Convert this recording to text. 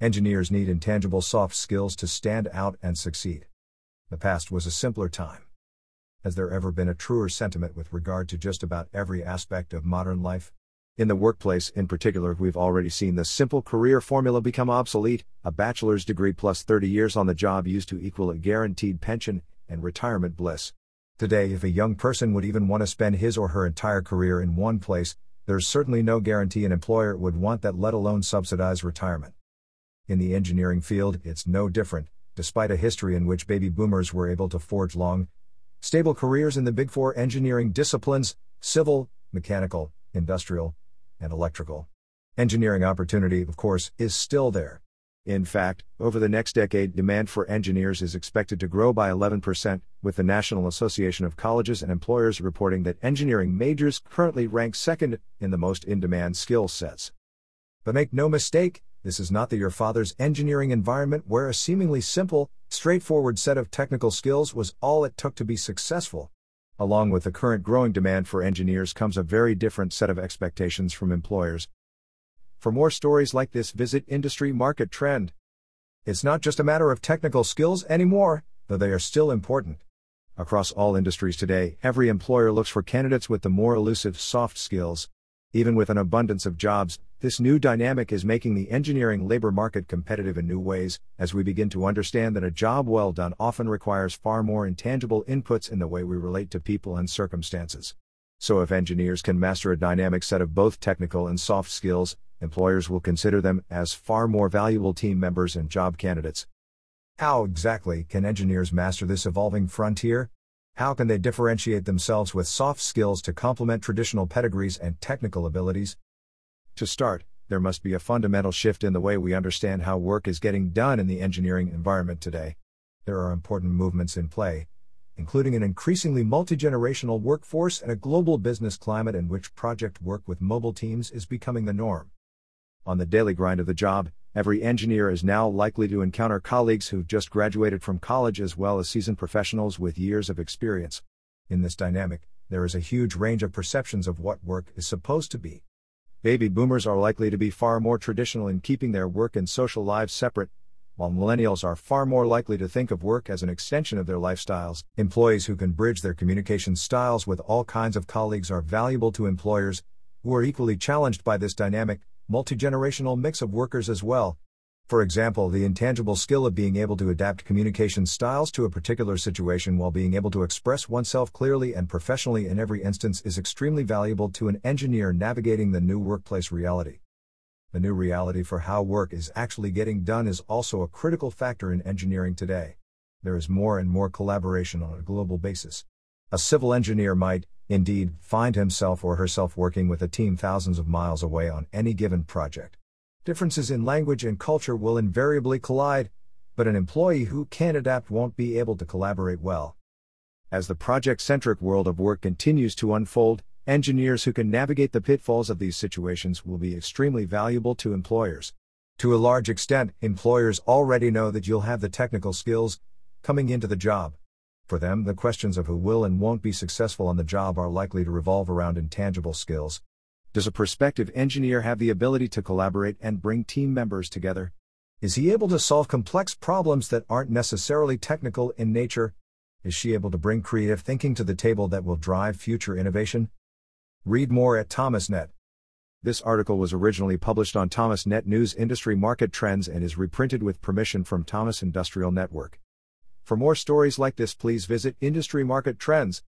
Engineers need intangible soft skills to stand out and succeed. The past was a simpler time. Has there ever been a truer sentiment with regard to just about every aspect of modern life? In the workplace, in particular, we've already seen the simple career formula become obsolete: a bachelor's degree plus 30 years on the job used to equal a guaranteed pension and retirement bliss. Today, if a young person would even want to spend his or her entire career in one place, there's certainly no guarantee an employer would want that, let alone subsidize retirement. In the engineering field, it's no different, despite a history in which baby boomers were able to forge long, stable careers in the big four engineering disciplines: civil, mechanical, industrial, and electrical. Engineering opportunity, of course, is still there. In fact, over the next decade, demand for engineers is expected to grow by 11%, with the National Association of Colleges and Employers reporting that engineering majors currently rank second in the most in-demand skill sets. But make no mistake, this is not the your father's engineering environment where a seemingly simple, straightforward set of technical skills was all it took to be successful. Along with the current growing demand for engineers comes a very different set of expectations from employers. For more stories like this, visit Industry Market Trend. It's not just a matter of technical skills anymore, though they are still important. Across all industries today, every employer looks for candidates with the more elusive soft skills. Even with an abundance of jobs, this new dynamic is making the engineering labor market competitive in new ways, as we begin to understand that a job well done often requires far more intangible inputs in the way we relate to people and circumstances. So if engineers can master a dynamic set of both technical and soft skills, employers will consider them as far more valuable team members and job candidates. How exactly can engineers master this evolving frontier? How can they differentiate themselves with soft skills to complement traditional pedigrees and technical abilities? To start, there must be a fundamental shift in the way we understand how work is getting done in the engineering environment today. There are important movements in play, including an increasingly multi-generational workforce and a global business climate in which project work with mobile teams is becoming the norm. On the daily grind of the job, every engineer is now likely to encounter colleagues who've just graduated from college as well as seasoned professionals with years of experience. In this dynamic, there is a huge range of perceptions of what work is supposed to be. Baby boomers are likely to be far more traditional in keeping their work and social lives separate, while millennials are far more likely to think of work as an extension of their lifestyles. Employees who can bridge their communication styles with all kinds of colleagues are valuable to employers, who are equally challenged by this dynamic, multi-generational mix of workers as well. For example, the intangible skill of being able to adapt communication styles to a particular situation while being able to express oneself clearly and professionally in every instance is extremely valuable to an engineer navigating the new workplace reality. The new reality for how work is actually getting done is also a critical factor in engineering today. There is more and more collaboration on a global basis. A civil engineer might, indeed, find himself or herself working with a team thousands of miles away on any given project. Differences in language and culture will invariably collide, but an employee who can't adapt won't be able to collaborate well. As the project-centric world of work continues to unfold, engineers who can navigate the pitfalls of these situations will be extremely valuable to employers. To a large extent, employers already know that you'll have the technical skills coming into the job. For them, the questions of who will and won't be successful on the job are likely to revolve around intangible skills. Does a prospective engineer have the ability to collaborate and bring team members together? Is he able to solve complex problems that aren't necessarily technical in nature? Is she able to bring creative thinking to the table that will drive future innovation? Read more at ThomasNet. This article was originally published on ThomasNet News Industry Market Trends and is reprinted with permission from Thomas Industrial Network. For more stories like this, please visit Industry Market Trends.